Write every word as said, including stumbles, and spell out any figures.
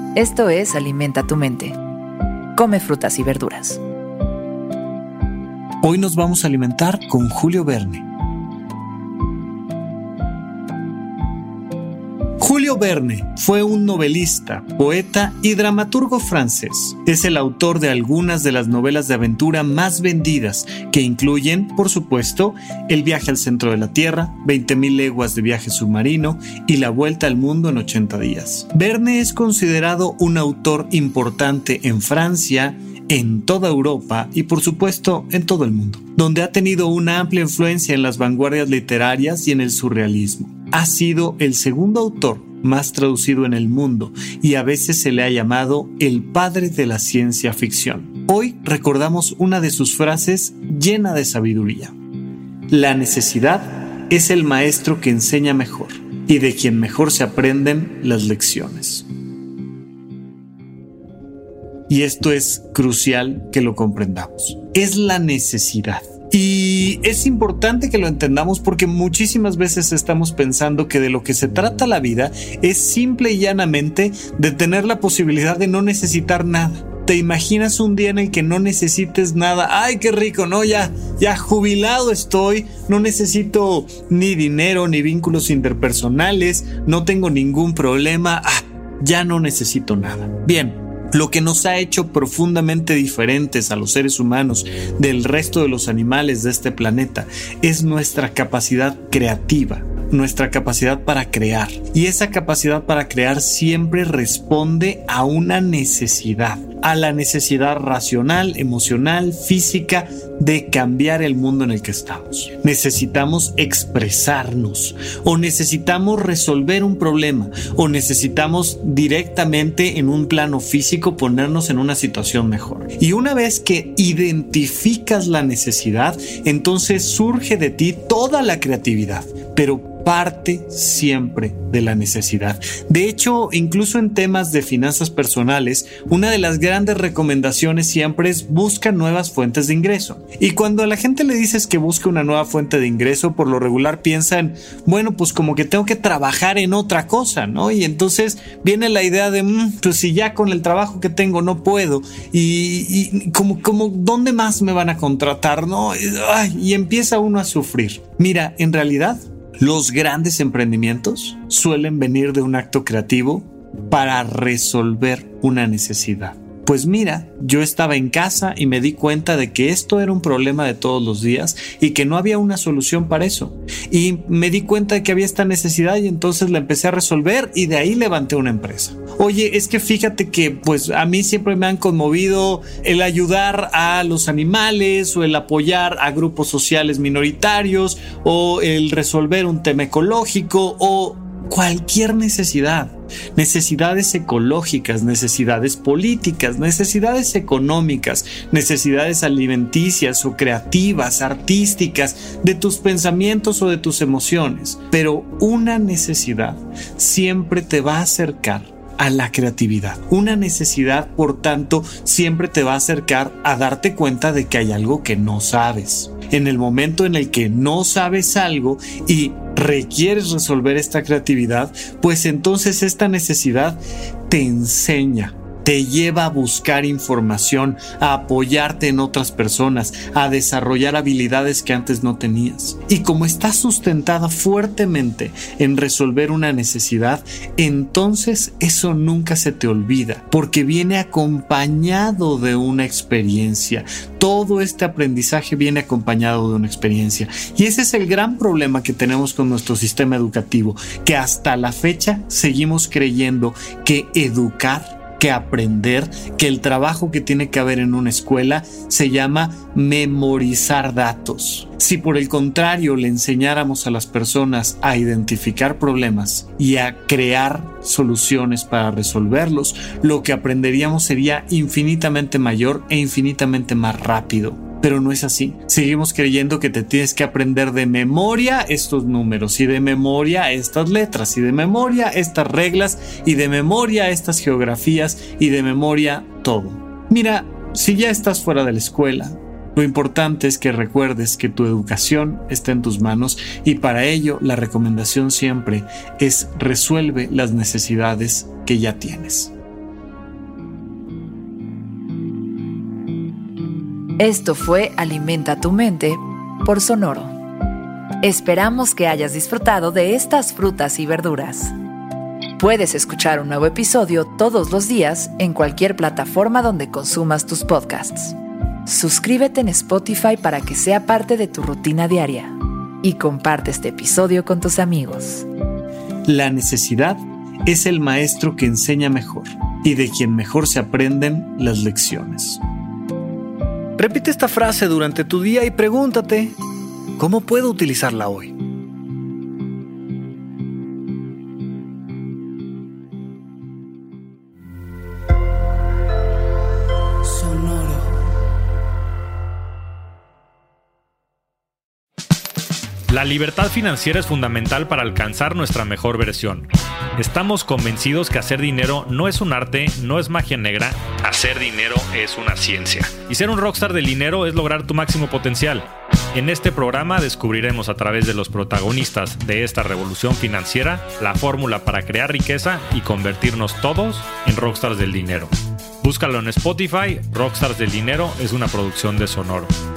Esto es Alimenta tu mente. Come frutas y verduras. Hoy nos vamos a alimentar con Julio Verne. Julio Verne fue un novelista, poeta y dramaturgo francés. Es el autor de algunas de las novelas de aventura más vendidas, que incluyen, por supuesto, El viaje al centro de la Tierra, veinte mil leguas de viaje submarino y La vuelta al mundo en ochenta días. Verne es considerado un autor importante en Francia, en toda Europa y, por supuesto, en todo el mundo, donde ha tenido una amplia influencia en las vanguardias literarias y en el surrealismo. Ha sido el segundo autor más traducido en el mundo y a veces se le ha llamado el padre de la ciencia ficción. Hoy recordamos una de sus frases llena de sabiduría. La necesidad es el maestro que enseña mejor y de quien mejor se aprenden las lecciones. Y esto es crucial que lo comprendamos. Es la necesidad. Y es importante que lo entendamos porque muchísimas veces estamos pensando que de lo que se trata la vida es simple y llanamente de tener la posibilidad de no necesitar nada. ¿Te imaginas un día en el que no necesites nada? ¡Ay, qué rico! No, ya, ya jubilado estoy, no necesito ni dinero ni vínculos interpersonales, no tengo ningún problema, ah, ya no necesito nada. Bien. Lo que nos ha hecho profundamente diferentes a los seres humanos del resto de los animales de este planeta es nuestra capacidad creativa, nuestra capacidad para crear. Y esa capacidad para crear siempre responde a una necesidad, a la necesidad racional, emocional, física de cambiar el mundo en el que estamos. Necesitamos expresarnos, o necesitamos resolver un problema, o necesitamos directamente en un plano físico ponernos en una situación mejor. Y una vez que identificas la necesidad, entonces surge de ti toda la creatividad, pero parte siempre de la necesidad. De hecho, incluso en temas de finanzas personales, una de las grandes recomendaciones siempre es busca nuevas fuentes de ingreso. Y cuando a la gente le dices que busque una nueva fuente de ingreso, por lo regular piensan, bueno, pues como que tengo que trabajar en otra cosa, ¿no? Y entonces viene la idea de, mmm, pues si ya con el trabajo que tengo no puedo, y, y como, como, ¿dónde más me van a contratar, no? Ay, y empieza uno a sufrir. Mira, en realidad, los grandes emprendimientos suelen venir de un acto creativo para resolver una necesidad. Pues mira, yo estaba en casa y me di cuenta de que esto era un problema de todos los días y que no había una solución para eso. Y me di cuenta de que había esta necesidad y entonces la empecé a resolver y de ahí levanté una empresa. Oye, es que fíjate que pues a mí siempre me han conmovido el ayudar a los animales o el apoyar a grupos sociales minoritarios o el resolver un tema ecológico o cualquier necesidad. Necesidades ecológicas, necesidades políticas, necesidades económicas, necesidades alimenticias o creativas, artísticas, de tus pensamientos o de tus emociones. Pero una necesidad siempre te va a acercar a la creatividad. Una necesidad, por tanto, siempre te va a acercar a darte cuenta de que hay algo que no sabes. En el momento en el que no sabes algo y requieres resolver esta creatividad, pues entonces esta necesidad te enseña, te lleva a buscar información, a apoyarte en otras personas, a desarrollar habilidades que antes no tenías. Y como está sustentada fuertemente en resolver una necesidad, entonces eso nunca se te olvida, porque viene acompañado de una experiencia. Todo este aprendizaje viene acompañado de una experiencia. Y ese es el gran problema que tenemos con nuestro sistema educativo, que hasta la fecha seguimos creyendo que educar, que aprender, que el trabajo que tiene que haber en una escuela se llama memorizar datos. Si por el contrario le enseñáramos a las personas a identificar problemas y a crear soluciones para resolverlos, lo que aprenderíamos sería infinitamente mayor e infinitamente más rápido. Pero no es así. Seguimos creyendo que te tienes que aprender de memoria estos números y de memoria estas letras y de memoria estas reglas y de memoria estas geografías y de memoria todo. Mira, si ya estás fuera de la escuela, lo importante es que recuerdes que tu educación está en tus manos y para ello la recomendación siempre es resuelve las necesidades que ya tienes. Esto fue Alimenta tu mente por Sonoro. Esperamos que hayas disfrutado de estas frutas y verduras. Puedes escuchar un nuevo episodio todos los días en cualquier plataforma donde consumas tus podcasts. Suscríbete en Spotify para que sea parte de tu rutina diaria y comparte este episodio con tus amigos. La necesidad es el maestro que enseña mejor y de quien mejor se aprenden las lecciones. Repite esta frase durante tu día y pregúntate, ¿cómo puedo utilizarla hoy? Sonoro. La libertad financiera es fundamental para alcanzar nuestra mejor versión. Estamos convencidos que hacer dinero no es un arte, no es magia negra. Hacer dinero es una ciencia. Y ser un rockstar del dinero es lograr tu máximo potencial. En este programa descubriremos a través de los protagonistas de esta revolución financiera la fórmula para crear riqueza y convertirnos todos en rockstars del dinero. Búscalo en Spotify. Rockstars del Dinero es una producción de Sonoro.